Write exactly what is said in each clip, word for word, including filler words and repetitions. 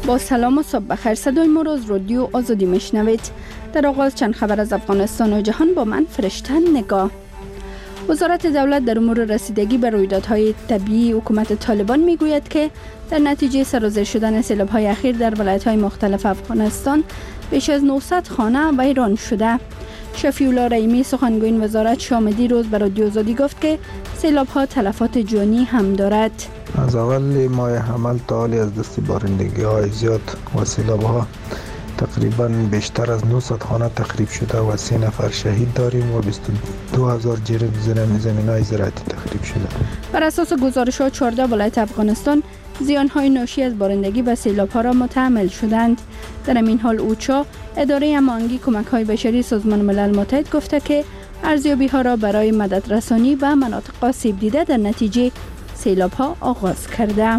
با سلام و صبح بخیر. صدای ما را از رادیو آزادی میشنوید. در آغاز چند خبر از افغانستان و جهان با من فرشته نگاه. وزارت دولت در امور رسیدگی به رویدادهای طبیعی حکومت طالبان میگوید که در نتیجه سرازیر شدن سیلاب‌های اخیر در ولایت‌های مختلف افغانستان بیش از نهصد خانه ویران شده. شفیع الله رحیمی سخنگوی وزارت شامدی روز به رادیو آزادی گفت که سیلاب‌ها تلفات جانی هم دارد. از اول ماه حمل تا حالی از دست بارندگی‌های زیاد و سیلاب‌ها تقریباً بیشتر از نهصد خانه تخریب شده و سه نفر شهید داریم و بیست و دو هزار جریب زمین‌های زراعتی تخریب شده. بر اساس گزارش‌ها چهارده ولایت افغانستان زیان‌های ناشی از بارندگی و سیلاب‌ها را متحمل شدند. در این حال اوچا اداره هماهنگی کمک‌های بشری سازمان ملل متحد گفته که ارزیابی‌ها را برای مدد رسانی و مناطق آسیب دیده در نتیجه سیلاب‌ها آغاز کرده.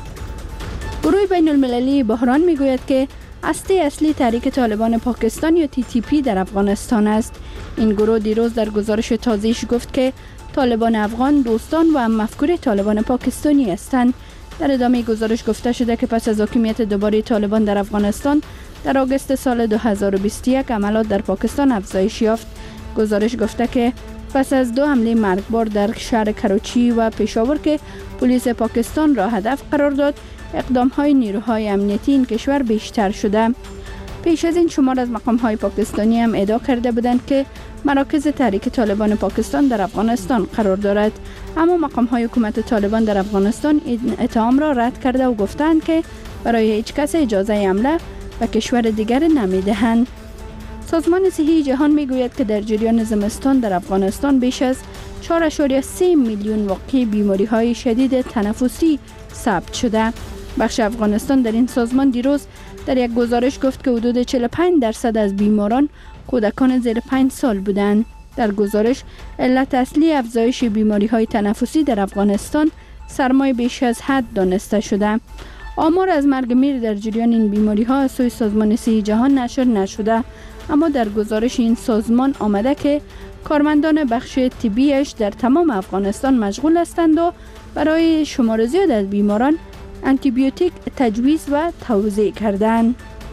گروه بین المللی بحران میگوید که هسته اصلی تحریک طالبان پاکستان یا تی تی پی در افغانستان است. این گروه دیروز در گزارش تازه‌اش گفت که طالبان افغان دوستان و هم مفکور طالبان پاکستانی هستند. در ادامه گزارش گفته شده که پس از حاکمیت دوباره طالبان در افغانستان در آگوست سال دو هزار و بیست و یک عملات در پاکستان افزایش یافت. گزارش گفته که پس از دو حمله مرگبار در شهر کراچی و پشاور که پلیس پاکستان را هدف قرار داد، اقدام‌های نیروهای امنیتی این کشور بیشتر شده. پیش از این شمار از مقام‌های پاکستانی هم ادعا کرده بودند که مراکز تحریک طالبان پاکستان در افغانستان قرار دارد، اما مقام‌های حکومت طالبان در افغانستان این اتهام را رد کرده و گفتند که برای هیچ کس اجازه حمله به کشور دیگر نمی‌دهند. سازمان صحی جهان میگوید که در جریان زمستان در افغانستان بیش از چهار ممیز سه میلیون واقعه بیماری‌های شدید تنفسی ثبت شده. بخش افغانستان در این سازمان دیروز در یک گزارش گفت که حدود چهل و پنج درصد از بیماران کودکان زیر پنج سال بودند. در گزارش علت اصلی افزایش بیماری‌های تنفسی در افغانستان سرمای بیش از حد دانسته شده. آمار از مرگ میر در جریان این بیماری‌ها از سوی سازمان صحی جهان نشر نشده، اما در گزارش این سازمان آمده که کارمندان بخش طبیش در تمام افغانستان مشغول هستند و برای شمار زیاد از بیماران انتیبیوتیک تجویز و توزیع کردند.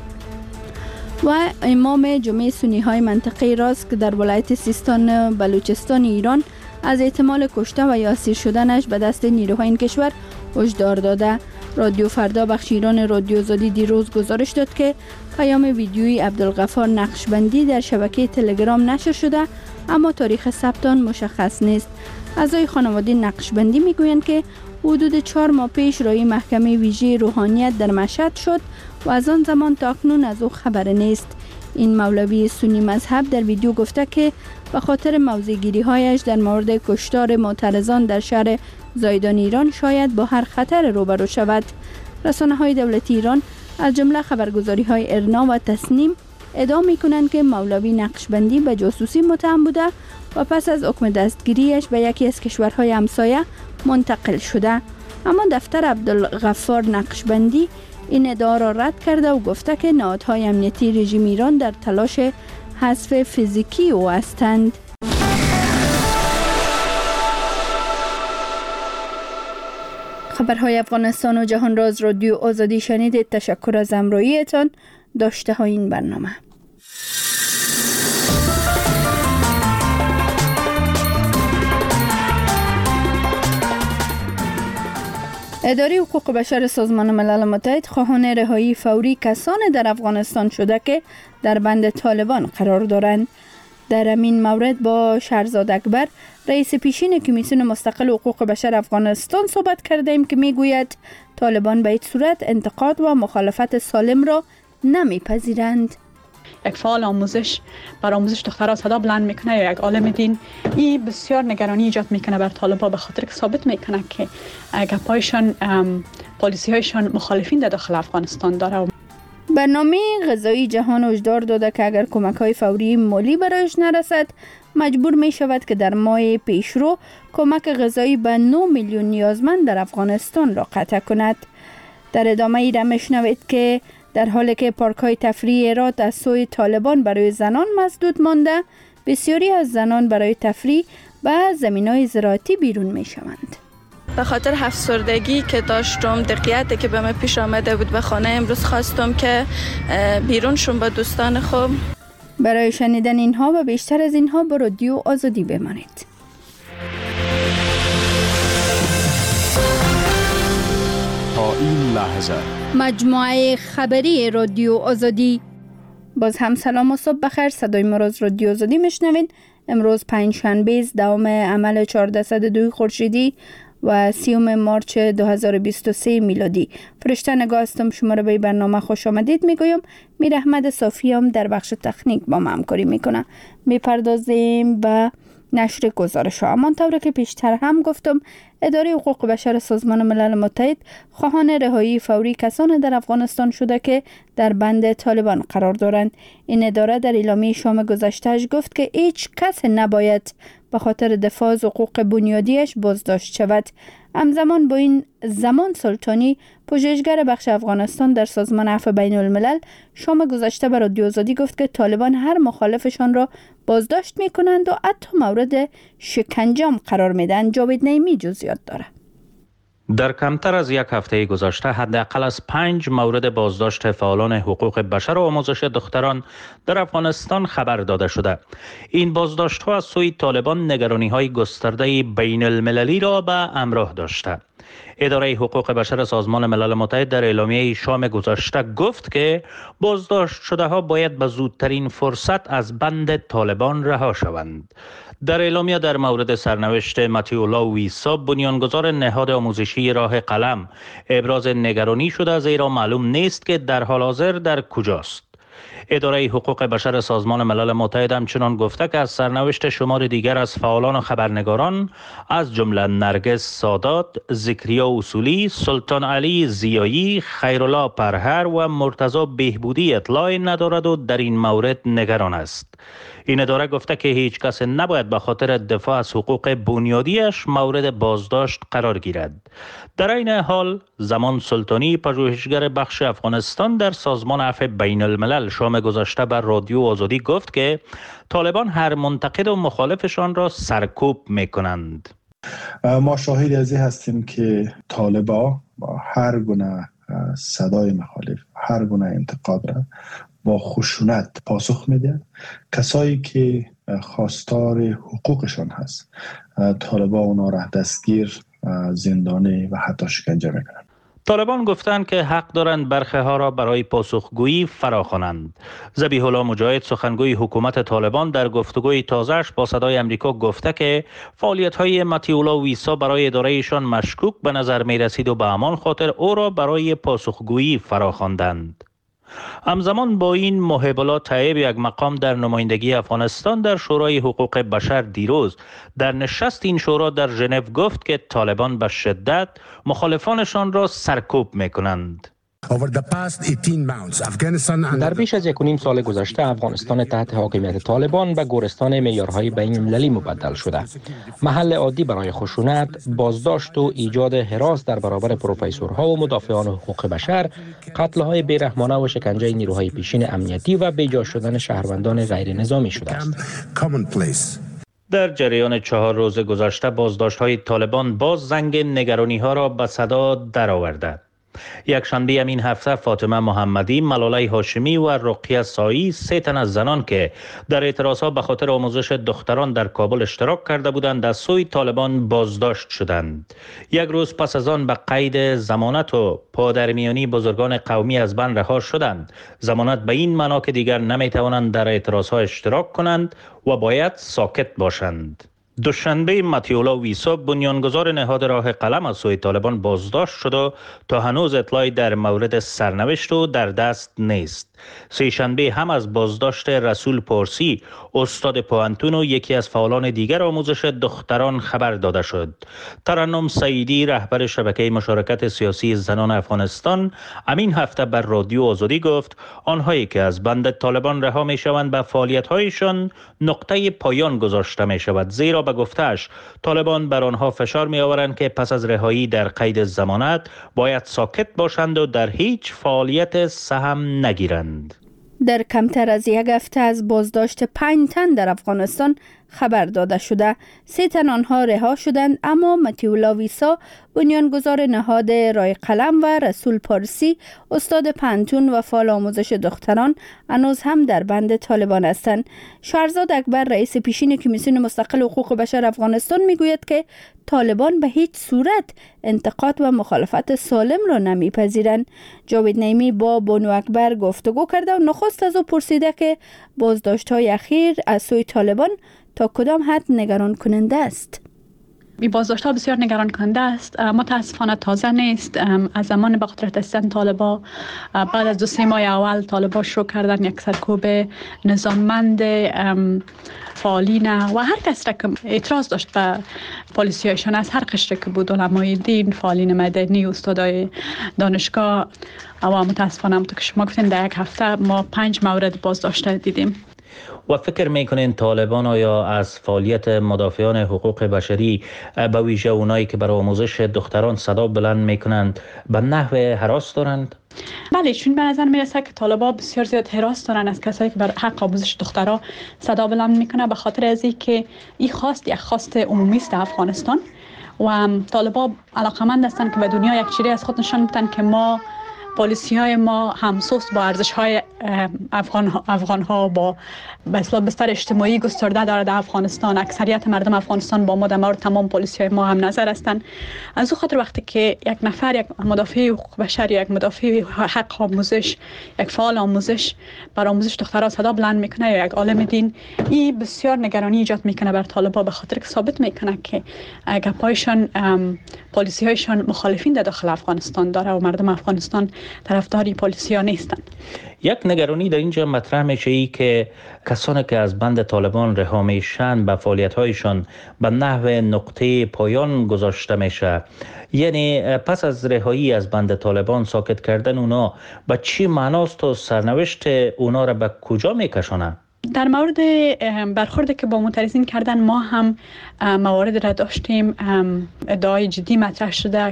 و امام جمعه سنی های منطقه راست که در ولایت سیستان بلوچستان ایران از احتمال کشته و یا اسیر شدنش به دست نیروهای این کشور هشدار داده. رادیو فردا بخش ایران رادیو آزادی دیروز گزارش داد که پیام ویدیویی عبدالغفار نقشبندی در شبکه تلگرام نشر شده، اما تاریخ ثبت آن مشخص نیست. اعضای خانواده نقشبندی میگویند که حدود چهار ماه پیش رای محکمه ویژه روحانیت در مشهد شد و از آن زمان تا اکنون از او خبر نیست. این مولوی سنی مذهب در ویدیو گفته که به خاطر موضع‌گیری هایش در مورد کشتار معترضان در شهر زایدان ایران شاید با هر خطر روبرو شود. رسانه‌های دولتی ایران از جمله خبرگزاری‌های ارنا و تسنیم ادعا می‌کنند که مولوی نقشبندی به جاسوسی متهم بوده و پس از حکم دستگیریش به یکی از کشورهای همسایه منتقل شده، اما دفتر عبدالغفار نقشبندی این ادعا را رد کرده و گفته که نهادهای امنیتی رژیم ایران در تلاش حذف فیزیکی او هستند. خبرهای افغانستان و جهان را از رادیو آزادی شنیدید. تشکر از همراهیتان. داشته های این برنامه. اداره حقوق بشر سازمان ملل متحد خواهان رهایی فوری کسانی در افغانستان شده که در بند طالبان قرار دارند. در همین مورد با شهرزاد اکبر رئیس پیشین کمیسیون مستقل حقوق بشر افغانستان صحبت کردیم که میگوید طالبان به هیچ صورت انتقاد و مخالفت سالم را نمیپذیرند. یک فعال آموزش بر آموزش دخترها صدا بلند میکنه یا یک عالم دین، این بسیار نگرانی ایجاد میکنه بر طالبان، به خاطر که ثابت میکنه که گپایشان پالیسی هایشان مخالفین در داخل افغانستان داره. برنامه غذایی جهان هشدار داده که اگر کمک‌های فوری مالی برایش نرسد مجبور می شود که در ماه پیشرو کمک غذایی به نه میلیون نیازمند در افغانستان را قطع کند. در ادامه ای را میشنوید که در حالی که پارک‌های تفریحی هرات از سوی طالبان برای زنان مسدود مانده، بسیاری از زنان برای تفریح به زمین‌های زراعتی بیرون می‌شوند. به خاطر افسردگی که داشتم، دقیقتی که به من پیش آمده بود به خانه، امروز خواستم که بیرون شم با دوستان خوب. برای شنیدن اینها و بیشتر از اینها با رادیو آزادی بمانید. تا این لحظه مجموعه خبری رادیو آزادی. باز هم سلام و صبح بخیر. صدای ما از رادیو آزادی میشنوید. امروز پنجشنبه است، دوم عمل چهاردهصد و دو خورشیدی و سیوم مارچ دو هزار و بیست و سه میلادی. فرشته نگاه هستم، شما را به برنامه خوش آمدید میگویم. میر احمد صافی هم در بخش تکنیک با ما همکاری میکنه. میپردازیم به نشر گزارش ها. همانطور که پیشتر هم گفتم، اداره حقوق بشر سازمان ملل متحد خواهان رهایی فوری کسان در افغانستان شده که در بند طالبان قرار دارند. این اداره در اعلامیه شام گذشتهش گفت که هیچ کس نباید به خاطر دفاع از حقوق بنیادیش بازداشت شود. همزمان با این زمان سلطانی، پژوهشگر بخش افغانستان در سازمان عفو بین الملل، شام گذشته بر رادیو آزادی گفت که طالبان هر مخالفشان را بازداشت می کنند و حتی مورد شکنجه هم قرار می دهند. جاوید نعیمی جزئیات داره. در کمتر از یک هفته گذشته حداقل از پنج مورد بازداشت فعالان حقوق بشر و آموزش دختران در افغانستان خبر داده شده. این بازداشت ها از سوی طالبان نگرانی های گسترده بین المللی را به همراه داشته. اداره حقوق بشر سازمان ملل متحد در اعلامیه شام گذشته گفت که بازداشت شده ها باید به زودترین فرصت از بند طالبان رها شوند. در اعلامیه در مورد سرنوشت متیولا ویسا، بنیانگذار نهاد آموزشی راه قلم، ابراز نگرانی شده، زیرا معلوم نیست که در حال حاضر در کجاست. اداره حقوق بشر سازمان ملل متحد همچنان گفته که از سرنوشت شمار دیگر از فعالان و خبرنگاران از جمله نرگس سادات، ذکریا اصولی، سلطان علی زیایی، خیرالله پرهر و مرتضی بهبودی اطلاعی ندارد و در این مورد نگران است. این اداره گفته که هیچ کس نباید به خاطر دفاع از حقوق بنیادیش مورد بازداشت قرار گیرد. در این حال، زمان سلطانی، پژوهشگر بخش افغانستان در سازمان عفو بین الملل، شام گذشته بر رادیو آزادی گفت که طالبان هر منتقد و مخالفشان را سرکوب میکنند. ما شاهد از این هستیم که طالبان با هر گونه صدای مخالف، هر گونه انتقاد را با خشونت پاسخ میده. کسایی که خواستار حقوقشان هست، طالبان اونا را دستگیر، زندانی و حتی شکنجه میکنن. طالبان گفتند که حق دارند برخه ها را برای پاسخگویی فراخوانند. ذبیح الله مجاهد، سخنگوی حکومت طالبان، در گفتگوی تازه‌اش با صدای آمریکا گفته که فعالیت‌های متیولا ویسا برای ادارهشان مشکوک به نظر می رسید و به همان خاطر او را برای پاسخگویی فراخواندند. همزمان با این، محب الله طیب، یک مقام در نمایندگی افغانستان در شورای حقوق بشر، دیروز در نشست این شورا در ژنو گفت که طالبان به شدت مخالفانشان را سرکوب می‌کنند. در بیش از یک و نیم سال گذشته افغانستان تحت حاکمیت طالبان به گورستان معیارهای بین المللی مبدل شده. محل عادی برای خشونت، بازداشت و ایجاد هراس در برابر پروفسورها و مدافعان حقوق بشر، قتل‌های بیرحمانه و شکنجه نیروهای پیشین امنیتی و بیجا شدن شهروندان غیر نظامی شده است. در جریان چهار روز گذشته بازداشت‌های طالبان باز زنگ نگرانی‌ها را به صدا درآورده. یک شنبه همین هفته فاطمه محمدی، ملاله هاشمی و رقیه سایی، سه تن از زنان که در اعتراضها به خاطر آموزش دختران در کابل اشتراک کرده بودند از سوی طالبان بازداشت شدند. یک روز پس از آن به قید ضمانت و پادرمیانی بزرگان قومی از بند رها شدند. ضمانت به این معنا که دیگر نمیتوانند در اعتراضها اشتراک کنند و باید ساکت باشند. دوشنبه متیولا ویسا، بنیانگذار نهاد راه قلم، از سوی طالبان بازداشت شد و تا هنوز اطلاعی در مورد سرنوشت او در دست نیست. سه شنبه هم از بازداشت رسول پارسی، استاد پوهنتون و یکی از فعالان دیگر آموزش دختران خبر داده شد. ترنم سعیدی، رهبر شبکه مشارکت سیاسی زنان افغانستان، همین هفته بر رادیو آزادی گفت آنهایی که از بند طالبان رها می شوند به فعالیت‌هایشان نقطه پایان گذاشته می شود، زیرا به گفته‌اش طالبان بر آنها فشار می آورند که پس از رهایی در قید ضمانت باید ساکت باشند و در هیچ فعالیت سهم نگیرند. در کمتر از یک هفته از بازداشت پنج تن در افغانستان، خبر داده شده. سه تن آنها رها شدند، اما متیولا ویسا، بنیانگذار نهاد رای قلم، و رسول پارسی، استاد پانتون و فعال آموزش دختران، هنوز هم در بند طالبان هستند. شهرزاد اکبر، رئیس پیشین کمیسیون مستقل حقوق بشر افغانستان، میگوید که طالبان به هیچ صورت انتقاد و مخالفت سالم را نمیپذیرند. جاوید نعیمی با بانو اکبر گفتگو کرده و نخست از او پرسیده که بازداشت‌های اخیر از سوی طالبان تا کدام حد نگران کننده است. این بازداشت‌ها بسیار نگران کننده است. متاسفانه تازه نیست. از زمان به قدرت رسیدن طالبان، بعد از دو سه ماه اول طالبان شروع کردن یک سرکوب نظاممند فعالین و هر کس را که اعتراض داشت به پالیسی‌هایشان، از هر قشری که بود، علمای دین، فعالین مدنی، استادای دانشگاه، و متاسفانه همونطور که شما گفتین در یک هفته ما پنج مورد بازداشت دیدیم. و فکر میکنین طالبان آیا از فعالیت مدافعان حقوق بشری، به ویژه اونایی که برای آموزش دختران صدا بلند میکنند، به نحو هراس دارند؟ بله، چون به نظر میرسه که طالبان بسیار زیاد هراس دارن از کسایی که بر حق آموزش دخترها صدا بلند میکنه، به خاطر از اینکه این خواست یک خواست عمومی است در افغانستان و طالبان علاقمند هستند که به دنیا یک چیزی از خود نشان بدن که ما پالیسی های ما همسوست با ارزش های افغان افغان ها، با به اصطلاح بستر اجتماعی گسترده داره در افغانستان. اکثریت مردم افغانستان با ما در مورد تمام پالیسی های ما هم نظر هستند. از او خاطر وقتی که یک نفر، یک مدافع حقوق بشر، یک مدافع حق آموزش، یک فعال آموزش بر آموزش دخترها صدا بلند میکنه یا یک عالم دین، این بسیار نگرانی ایجاد میکنه بر طالبان، به خاطر که ثابت میکنه که گپایشان، پالیسی هایشان مخالفین در داخل افغانستان داره و مردم افغانستان طرفداری پالیسی ها نیستن. یک نگرانی در اینجا مطرح میشه ای که کسانی که از بند طالبان رها میشن به فعالیت هایشان به نحو نقطه پایان گذاشته میشه. یعنی پس از رهایی از بند طالبان ساکت کردن اونا به چی معناست و سرنوشت اونا را به کجا میکشانه؟ در مورد برخوردی که با معترضین کردن، ما هم موارد را داشتیم. ادعای جدی مطرح شده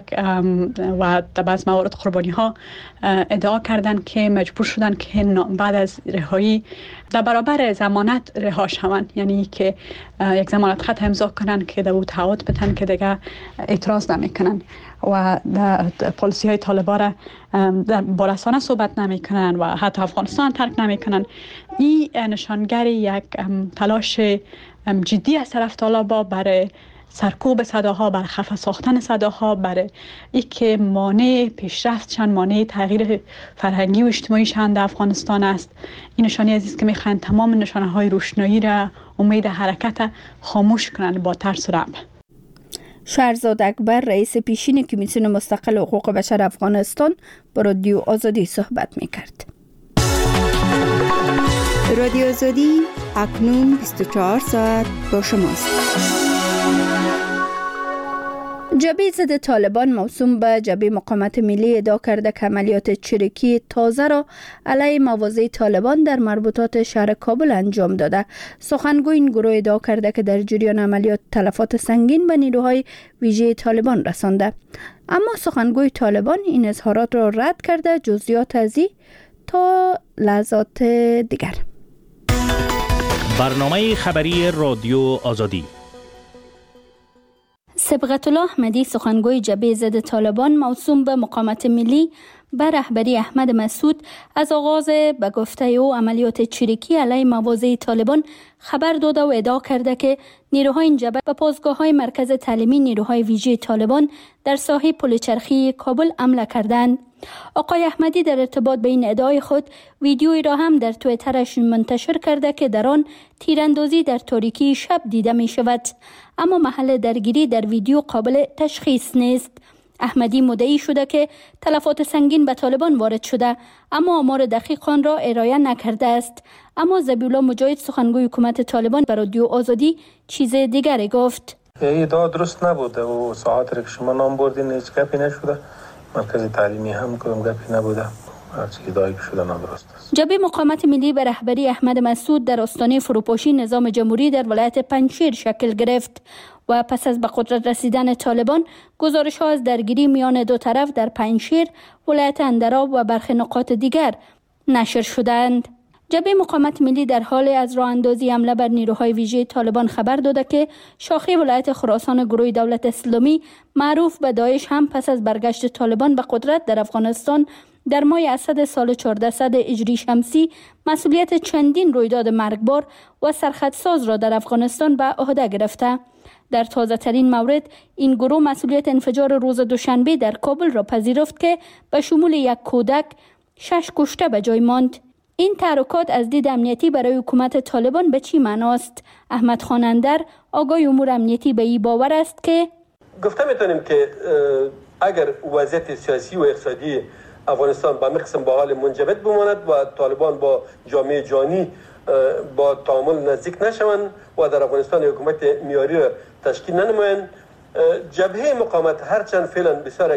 و در بعض موارد قربانی ها ادعا کردن که مجبور شدن که بعد از رهایی در برابر ضمانت رها شوند، یعنی که یک ضمانت خط امضا کنن که در او تعهد بدن که دیگه اعتراض نمیکنن و پالیسی های طالبان را با رسانه صحبت نمیکنن و حتی افغانستان ترک نمیکنن. این نشانگر یک تلاش جدی از طرف طالبان برای سرکوب صداها، برای خفه ساختن صداها، برای اینکه مانع پیشرفتشان، مانع تغییر فرهنگی و اجتماعی شان در افغانستان است. این نشانی است که میخواین تمام نشانه های روشنایی را، امید حرکت خاموش کنند با ترس و رعب. شهرزاد اکبر، رئیس پیشین کمیسیون مستقل حقوق بشر افغانستان، با رادیو آزادی صحبت میکرد. رادیو آزادی اکنون بیست و چهار ساعت با شماست. جبهه ضد طالبان موسوم به جبهه مقاومت ملی ادعا کرده که عملیات چریکی تازه را علیه مواضع طالبان در مربوطات شهر کابل انجام داده. سخنگوی این گروه ادعا کرده که در جریان عملیات تلفات سنگین به نیروهای ویژه طالبان رسانده. اما سخنگوی طالبان این اظهارات را رد کرده. جزئیات از این تا لحظات دیگر. برنامه خبری رادیو آزادی. صبغت الله احمدی، سخنگوی جبهه ضد طالبان موسوم به مقاومت ملی به رهبری احمد مسعود، از آغاز به گفته او عملیات چریکی علیه مواضع طالبان خبر داده و ادعا کرده که نیروهای این جبهه به پاسگاه‌های مرکز تعلیمی نیروهای ویژه طالبان در ساحه پل چرخی کابل حمله کردند. آقای احمدی در ارتباط به این ادعای خود ویدیویی را هم در توییترش منتشر کرده که در آن تیراندازی در تاریکی شب دیده می شود، اما محل درگیری در ویدیو قابل تشخیص نیست. احمدی مدعی شده که تلفات سنگین به طالبان وارد شده، اما آمار دقیق آن را ارائه نکرده است. اما ذبیح‌الله مجاهد، سخنگوی حکومت طالبان، به رادیو آزادی چیز دیگری گفت. ادعا درست نبوده و ساعتی که شما نام بردین هیچ گپی نشده. مرکز تعلیمی هم کدام گپی نبوده. هرچی ادعایی شده نادرست است. جبهه مقاومت ملی به رهبری احمد مسعود در آستانه فروپاشی نظام جمهوری در ولایت پنجشیر شکل گرفت و پس از به قدرت رسیدن طالبان گزارش ها از درگیری میان دو طرف در پنجشیر، ولایت اندراب و برخی نقاط دیگر نشر شدند. جبهه مقاومت ملی در حال از راه اندازی حمله بر نیروهای ویژه طالبان خبر داده که شاخه ولایت خراسان گروه دولت اسلامی معروف به داعش هم پس از برگشت طالبان به قدرت در افغانستان در ماه اسد سال چهاردهصد هجری شمسی مسئولیت چندین رویداد مرگبار و سرخطساز را در افغانستان به عهده گرفته. در تازه ترین مورد این گروه مسئولیت انفجار روز دوشنبه در کابل را پذیرفت که به شمول یک کودک شش کشته به جای ماند. این تحرکات از دید امنیتی برای حکومت طالبان به چی معناست؟ احمد خان اندر آگاه امور امنیتی به این باور است که گفته میتونیم که اگر وضعیت سیاسی و اقتصادی افغانستان به مقسم با حال منجمد بماند و طالبان با جامعه جهانی با تعامل نزدیک نشوند و در افغانستان حکومت میاری را تشکیل ننمایند، جبهه مقاومت هرچند فعلا بسیار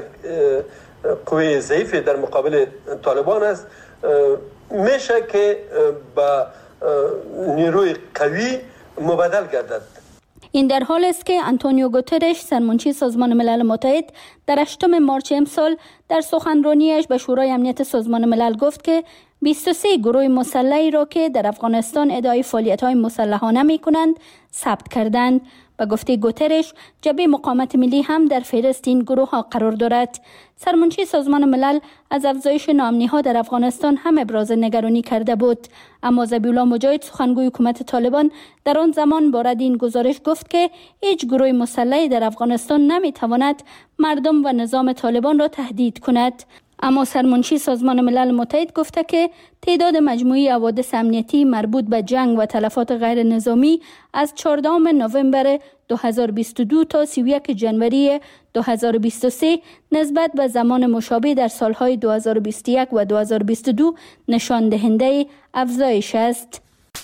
قوی ضعیف در مقابل طالبان است، میشه که با نیروی قوی مبادل گردد. این در حال است که آنتونیو گوترش سرمنشی سازمان ملل متحد در هشتم مارچ امسال در سخنرانیش به شورای امنیت سازمان ملل گفت که بیست و سه گروه مسلحی را که در افغانستان ادعای فعالیت‌های مسلحانه می‌کنند ثبت کردند. به گفته گوترش جبهه مقاومت ملی هم در فهرست این گروه ها قرار دارد. سرمنشی سازمان ملل از افزایش ناامنی‌ها در افغانستان هم ابراز نگرانی کرده بود، اما ذبیح‌الله مجاهد سخنگوی حکومت طالبان در آن زمان بارد این گزارش گفت که هیچ گروه مسلحی در افغانستان نمی‌تواند مردم و نظام طالبان را تهدید کند. اما سرمنشی سازمان ملل متحد گفته که تعداد مجموعی حوادث امنیتی مربوط به جنگ و تلفات غیر نظامی از چهاردهم نوامبر دو هزار و بیست و دو تا سی و یک جنوری دو هزار و بیست و سه نسبت به زمان مشابه در سالهای دو هزار و بیست و یک و دو هزار و بیست و دو نشان دهنده افزایش است.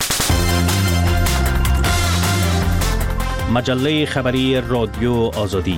مجله خبری رادیو آزادی.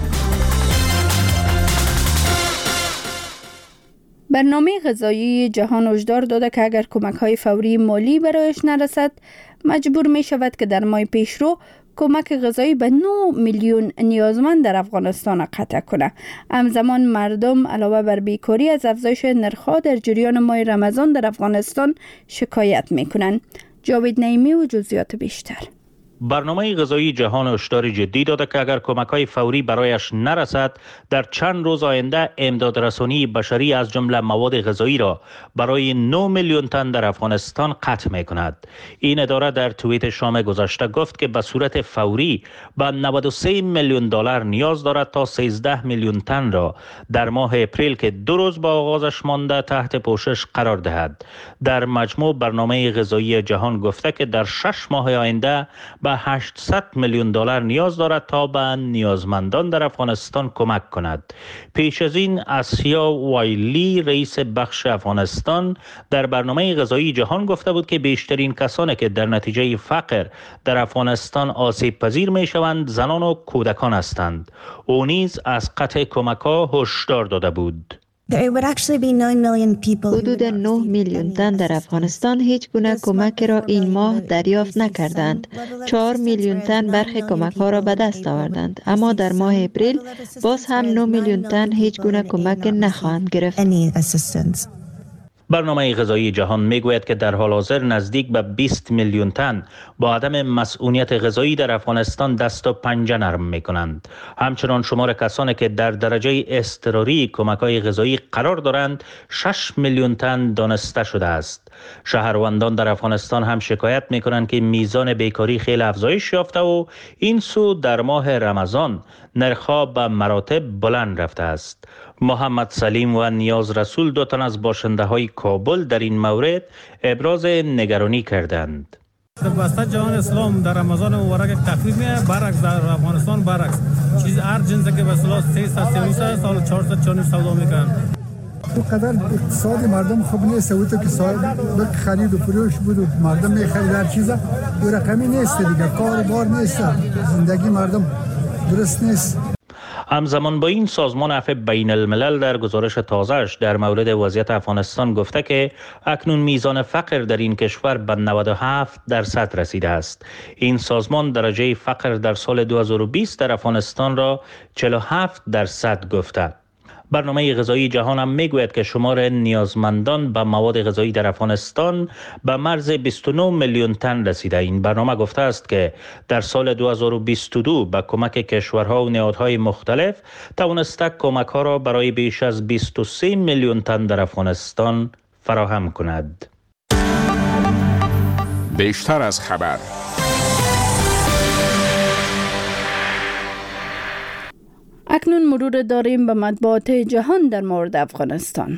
برنامه غذایی جهان هشدار داده که اگر کمک‌های فوری مالی برایش نرسد مجبور می شود که در ماه پیشرو کمک غذایی به نه میلیون نیازمند در افغانستان قطع کنه. همزمان مردم علاوه بر بیکاری از افزایش نرخ‌ها در جریان ماه رمضان در افغانستان شکایت می‌کنند. جاوید نعیمی و جزئیات بیشتر. برنامه غذایی جهان هشدار جدی داده که اگر کمک‌های فوری برایش نرسد در چند روز آینده امدادرسانی بشری از جمله مواد غذایی را برای نه میلیون تن در افغانستان قطع می‌کند. این اداره در توییت شام گذشته گفت که به صورت فوری به نود و سه میلیون دلار نیاز دارد تا سیزده میلیون تن را در ماه اپریل که دو روز با آغازش مانده تحت پوشش قرار دهد. در مجموع برنامه غذایی جهان گفته که در شش ماه آینده به هشتصد میلیون دلار نیاز دارد تا به نیازمندان در افغانستان کمک کند. پیش از این آسیا وایلی رئیس بخش افغانستان در برنامه غذایی جهان گفته بود که بیشترین کسانی که در نتیجه فقر در افغانستان آسیب پذیر می شوند زنان و کودکان هستند. او نیز از قطع کمک‌ها هشدار داده بود. حدود نه میلیون تن در افغانستان هیچ گونه کمک را این ماه دریافت نکردند. چهار میلیون تن برخی کمک ها را به دست آوردند، اما در ماه اپریل باز هم نه میلیون تن هیچ گونه کمک نخواهند گرفت. برنامه غذایی جهان میگوید که در حال حاضر نزدیک به بیست میلیون تن با عدم مسئولیت غذایی در افغانستان دست و پنجه نرم میکنند. همچنان شمار کسانی که در درجه اضطراری کمک‌های غذایی قرار دارند شش میلیون تن دانسته شده است. شهروندان در افغانستان هم شکایت میکنند که میزان بیکاری خیلی افزایش یافته و این سو در ماه رمضان نرخ‌ها به مراتب بلند رفته است. محمد سلیم و نیاز رسول دو تن از باشنده های کابل در این مورد ابراز نگرانی کردند. در بسته جهان اسلام در رمضان مبارک تخفیف میاد، برعکس در افغانستان برعکس چیز هر جنسی که به اصطلاح سیصد سال چهارصد چهارصد سودا میکنن. اونقدر اقتصاد مردم خوب نیست، و تو که صاحب بک خرید و فروش بود و مردم میخرید هر چیزا دو رقمی نیست دیگه، کار بار نیست، زندگی مردم درست نیست. همزمان با این سازمان عفو بین الملل در گزارش تازه‌اش در مورد وضعیت افغانستان گفته که اکنون میزان فقر در این کشور به نود و هفت درصد رسیده است. این سازمان درجه فقر در سال دو هزار و بیست در افغانستان را چهل و هفت درصد گفته. برنامه غذایی جهان هم میگوید که شمار نیازمندان به مواد غذایی در افغانستان به مرز بیست و نه میلیون تن رسیده. این برنامه گفته است که در سال دو هزار و بیست و دو با کمک کشورها و نهادهای مختلف توانسته کمک ها را برای بیش از بیست و سه میلیون تن در افغانستان فراهم کند. بیشتر از خبر. اکنون مرور داریم به مطبوعات جهان در مورد افغانستان.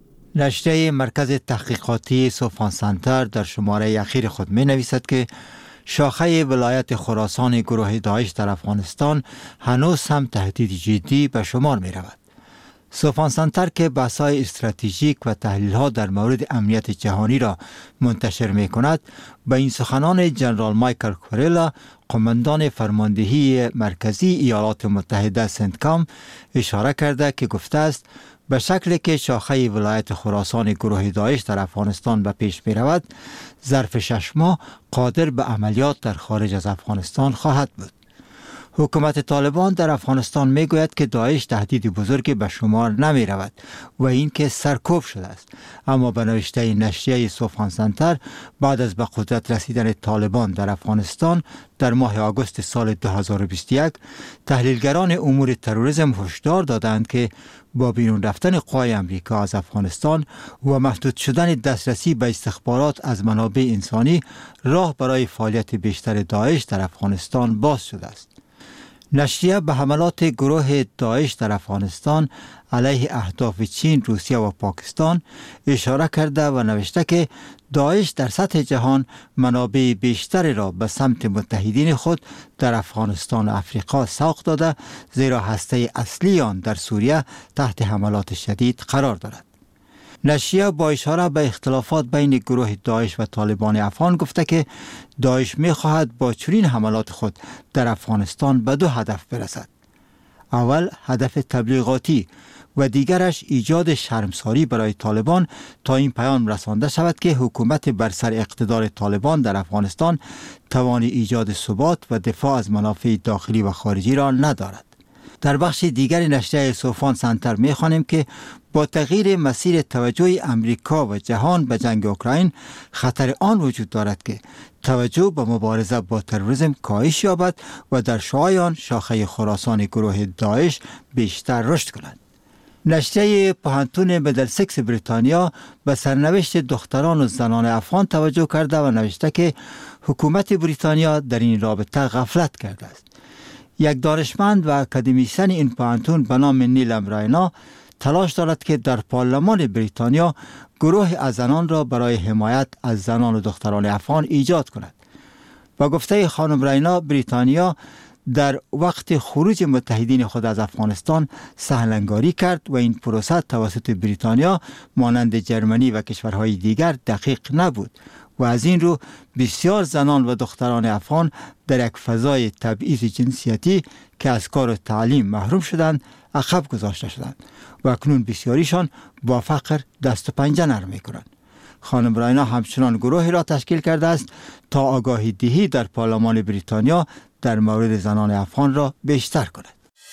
نشریه مرکز تحقیقاتی سوفان سنتر در شماره اخیر خود می نویسد که شاخه ولایت خراسان گروه داعش در افغانستان هنوز هم تهدید جدی به شمار می رود. سوفان سنتر که بحث‌های استراتژیک و تحلیل‌ها در مورد امنیت جهانی را منتشر می کند، به این سخنان جنرال مایکل کوریلا، قماندان فرماندهی مرکزی ایالات متحده سنتکام اشاره کرده که گفته است به شکلی که شاخه ولایت خراسان گروه داعش در افغانستان به پیش می رود، ظرف شش ماه قادر به عملیات در خارج از افغانستان خواهد بود. حکومت طالبان در افغانستان می گوید که داعش تهدید بزرگی به شمار نمی رود و این که سرکوب شده است. اما به نوشته نشریه سوفان سنتر، بعد از به قدرت رسیدن طالبان در افغانستان در ماه آگوست سال دو هزار و بیست و یک، تحلیلگران امور تروریسم هشدار دادند که با بیرون رفتن قوای امریکا از افغانستان و محدود شدن دسترسی به استخبارات از منابع انسانی، راه برای فعالیت بیشتر داعش در افغانستان باز شده است. نشریه به حملات گروه داعش در افغانستان علیه اهداف چین، روسیه و پاکستان اشاره کرده و نوشته که داعش در سطح جهان منابع بیشتری را به سمت متحدین خود در افغانستان و افریقا سوق داده، زیرا هسته اصلی آن در سوریه تحت حملات شدید قرار دارد. نشریه با اشاره به اختلافات بین گروه داعش و طالبان افغان گفته که داعش می خواهد با چنین حملات خود در افغانستان به دو هدف برسد. اول هدف تبلیغاتی و دیگرش ایجاد شرمساری برای طالبان تا این پیام رسانده شود که حکومت بر سر اقتدار طالبان در افغانستان توان ایجاد ثبات و دفاع از منافع داخلی و خارجی را ندارد. در بخش دیگر نشریه سوفان سنتر می خوانیم که با تغییر مسیر توجه امریکا و جهان به جنگ اوکراین، خطر آن وجود دارد که توجه به مبارزه با تروریسم کاهش یابد و در شعاع آن شاخه خراسان گروه داعش بیشتر رشد کند. نشریه پوهنتون میدلسکس بریتانیا به سرنوشت دختران و زنان افغان توجه کرده و نوشته که حکومت بریتانیا در این رابطه غفلت کرده است. یک دانشمند و اکادمیسین این پوهنتون به نام نیل امراینا تلاش دارد که در پارلمان بریتانیا گروه از زنان را برای حمایت از زنان و دختران افغان ایجاد کند. با گفته خانم راینا، بریتانیا در وقت خروج متحدین خود از افغانستان سهلنگاری کرد و این پروسه توسط بریتانیا مانند جرمنی و کشورهای دیگر دقیق نبود و از این رو بسیار زنان و دختران افغان در یک فضای تبعیض جنسیتی که از کار و تعلیم محروم شدند عقب گذاشته شدند و اکنون بسیاریشان با فقر دست و پنجه نرم می‌کنند. خانم راینا همچنان گروهی را تشکیل کرده است تا آگاهی دهی در پارلمان بریتانیا در مورد زنان افغان را بیشتر کند.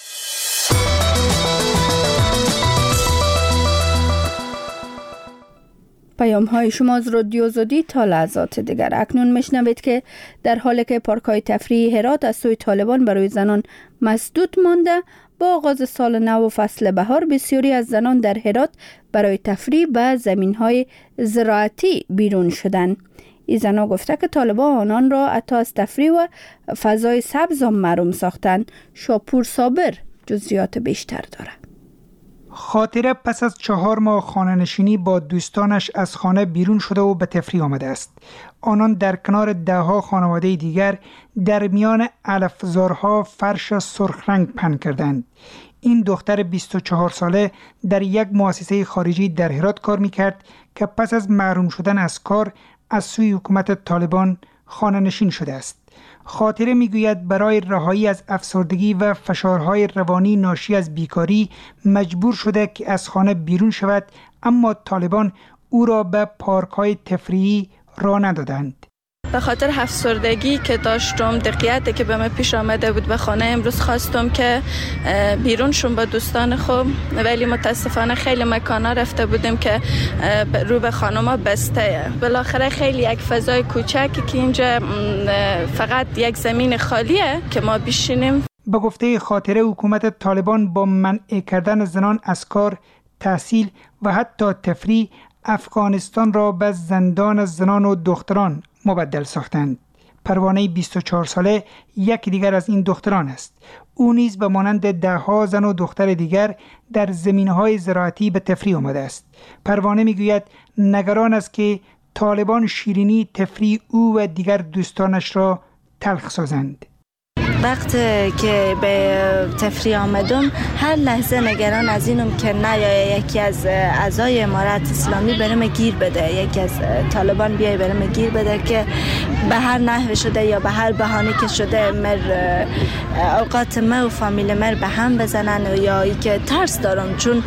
پیام های شما از رادیو زودی تا لحظات دیگر. اکنون میشنوید که در حالی که پارک های تفریحی هرات از سوی طالبان برای زنان مسدود مانده، با آغاز سال نو و فصل بهار بسیاری از زنان در هرات برای تفریح به زمین های زراعتی بیرون شدند. این زنان گفته که طالبان آنان را حتی از تفریح و فضای سبز محروم ساختند. شاپور صابر جزئیات بیشتر دارد. خاطره پس از چهار ماه خانه نشینی با دوستانش از خانه بیرون شده و به تفریح آمده است. آنان در کنار ده ها خانواده دیگر در میان علفزارها فرش سرخ رنگ پهن کردند. این دختر بیست و چهار ساله در یک مؤسسه خارجی در هرات کار میکرد که پس از محروم شدن از کار از سوی حکومت طالبان خانه نشین شده است. خاطره میگوید برای رهایی از افسردگی و فشارهای روانی ناشی از بیکاری مجبور شده که از خانه بیرون شود، اما طالبان او را به پارک‌های تفریحی راه ندادند. به خاطر افسردگی که داشتم، دقیقتی که به من پیش آمده بود به خانه، امروز خواستم که بیرون شم با دوستان خوب، ولی متاسفانه خیلی مکانا رفته بودیم که رو به خانما بسته. بالاخره خیلی یک فضای کوچکی که اینجا فقط یک زمین خالیه که ما بشینیم. به گفته خاطره، حکومت طالبان با منع کردن زنان از کار، تحصیل و حتی تفریح افغانستان را به زندان زنان و دختران مبدل ساختند. پروانه بیست و چهار ساله یکی دیگر از این دختران است. او نیز به مانند دهها زن و دختر دیگر در زمینهای زراعتی به تفریح آمده است. پروانه میگوید نگران است که طالبان شیرینی تفریح او و دیگر دوستانش را تلخ سازند. وقتی که به تفریح آمدم هر لحظه نگران از اینم که نه یا یکی از اعضای امارت اسلامی برم گیر بده، یکی از طالبان بیای برم گیر بده که به هر نحو شده یا به هر بهانه که شده مر اوقات ما و فامیل مر به هم بزنن، یا ای که ترس دارم چون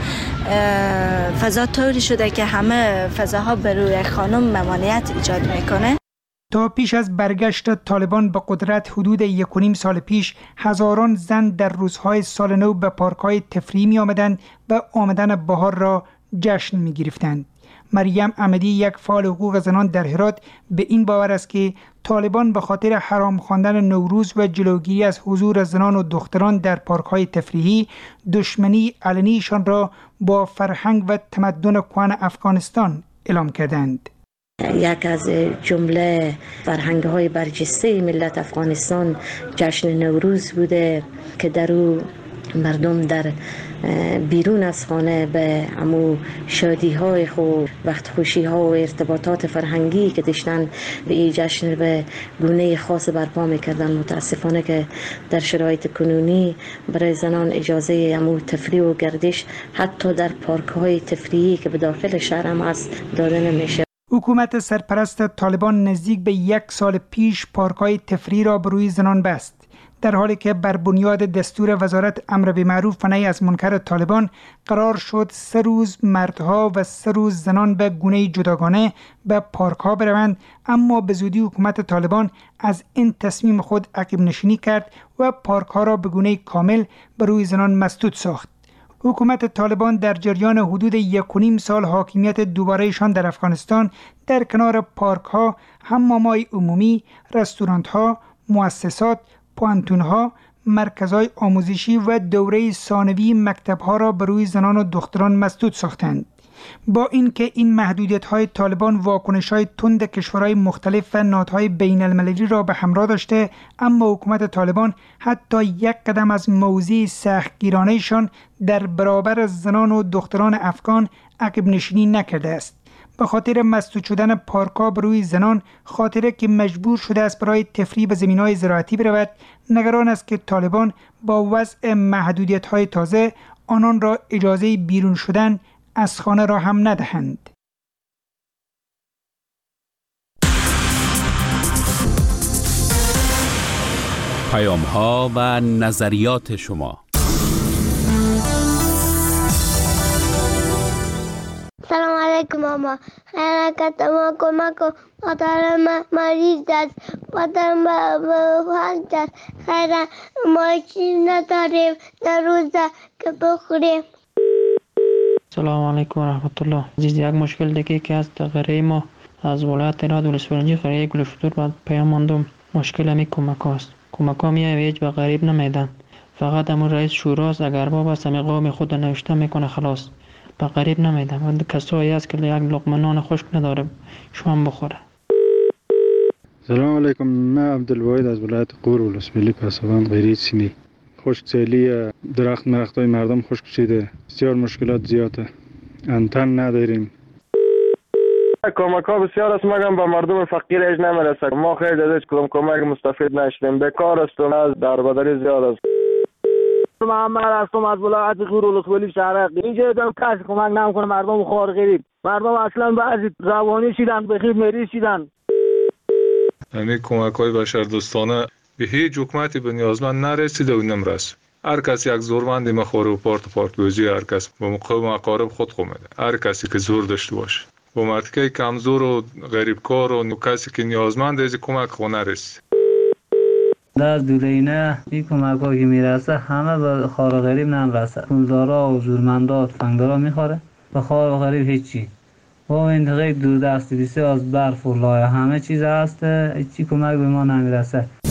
فضا طوری شده که همه فضاها بر روی خانم ممانعت ایجاد میکنه. تا پیش از برگشت طالبان به قدرت حدود یک و نیم سال پیش هزاران زن در روزهای سال نو به پارک‌های تفریحی می آمدند و آمدن بهار را جشن می گرفتند. مریم احمدی، یک فعال حقوق زنان در هرات، به این باور است که طالبان به خاطر حرام خواندن نوروز و جلوگیری از حضور زنان و دختران در پارک‌های تفریحی دشمنی علنیشان را با فرهنگ و تمدن کهن افغانستان اعلام کردند. یک از جمله فرهنگ‌های برجسته ملت افغانستان جشن نوروز بوده که در او مردم در بیرون از خانه به امو شادی‌های خود، وقت خوشی‌ها و ارتباطات فرهنگی که داشتن به این جشن به گونه خاص برپا می‌کردن. متاسفانه که در شرایط کنونی برای زنان اجازه امو تفریح و گردش حتی در پارک‌های تفریحی که به داخل شهر هم هست داده نمیشه. حکومت سرپرست طالبان نزدیک به یک سال پیش پارک‌های تفریحی را به روی زنان بست، در حالی که بر بنیاد دستور وزارت امر بالمعروف و نهی از منکر طالبان قرار شد سه روز مردها و سه روز زنان به گونه جداگانه به پارک‌ها بروند، اما به زودی حکومت طالبان از این تصمیم خود عقب نشینی کرد و پارک‌ها را به گونه کامل به روی زنان مسدود ساخت. حکومت طالبان در جریان حدود یک و نیم سال حاکمیت دوبارهشان در افغانستان در کنار پارک‌ها، حمام‌های عمومی، رستوران‌ها، مؤسسات، پوانتون‌ها، مرکزهای آموزشی و دوره ثانوی مکتب‌ها را به روی زنان و دختران مسدود ساختند. با اینکه این محدودیت‌های طالبان واکنش‌های تند کشورهای مختلف و نهادهای بین‌المللی را به همراه داشته، اما حکومت طالبان حتی یک قدم از موضع سختگیرانه‌شان در برابر زنان و دختران افغان عقب نشینی نکرده است. به خاطر مسدود شدن پارک‌ها بر روی زنان، خاطره که مجبور شده است برای تفریح به زمین‌های زراعتی برود، نگران است که طالبان با وضع محدودیت‌های تازه آنان را اجازه بیرون شدن از خانه را هم ندهند. پیام‌ها و نظریات شما. سلام علیکم ماما، حرکت ما کمک کن، مادرم مریض است، مادرم بخواهد است، خیلی ما چیز نداریم در روزه که بخوریم. سلام علیکم و رحمت الله. عزیز، یک مشکل دیگه که از غریه ما از ولایت راد ولسوالی قریه گلشتور بعد پیام ماندم. مشکل همی کمک هاست. کمک ها میای هیچ به غریب نمیدن، فقط همون رئیس شوراست، اگر باب است همی قوم خود نوشته میکنه خلاص، به غریب نمیدن. و کسایی هست که یک لقمه نان خشک نداره شما بخوره. سلام علیکم، من عبدالواحد از ولایت غور ولسوالی پسابند غیری سینی. خشکسالی درخت مرخت های مردم خشک شده، بسیار مشکلات زیاده، انتن نداریم. کمک ها بسیار است مگم به مردم فقیر ایج نمیرسه. ما خیلی از کدام کمک مستفید نشدیم، بیکار هستم، از دربدری زیاد است. محمد هستم از ولایت غور ولسوالی شهرک. اینجا دم کسی کمک نمیکنه مردم خوار غریب. مردم اصلا بعضی روانی شدن، بخیر مریض شدن. یعنی کمک های بشردوستانه به هیچ حکومتی به نیازمند نرسیده و نمیرسه. هر کس یک زورمندی مخوره و پارت و پارت گوزی هر کس به مقام اقارب خود خو میده. هر کسی که زور داشته باشه با مردکه کمزور و غریبکار و کسی که نیازمند از کمک خونه رسید. در دورینه این کمک ها که میرسه همه به خار و غریب نمیرسه. پولدارا و زورمندا و تفنگدارا میخوره، به خار و غریب هیچی. و این دقیق دور دستی بیسه از برف و لایه همه چیز هست، هیچی کمک به ما نمیرسه.